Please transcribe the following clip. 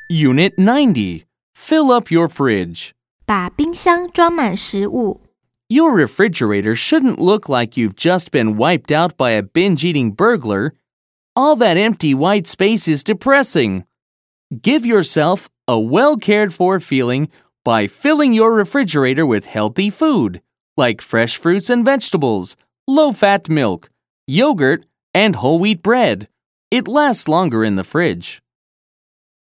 Unit 90. Fill up your fridge. 把冰箱装满食物。 Your refrigerator shouldn't look like you've just been wiped out by a binge-eating burglar. All that empty white space is depressing. Give yourself a well-cared-for feeling by filling your refrigerator with healthy food, like fresh fruits and vegetables, low-fat milk, yogurt, and whole wheat bread. It lasts longer in the fridge.